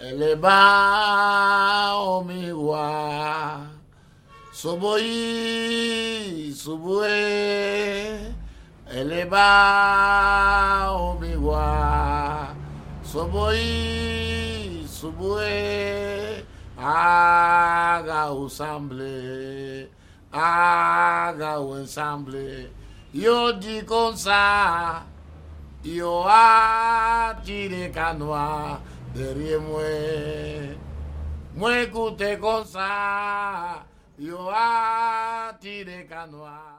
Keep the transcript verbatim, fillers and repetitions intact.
eleba omiwa soboyi subue eleba omiwa soboyi subue aga usamble aga ensemble yo di konsa yo a tire canoa derrière moi moi écoute konsa yo a tire canoa.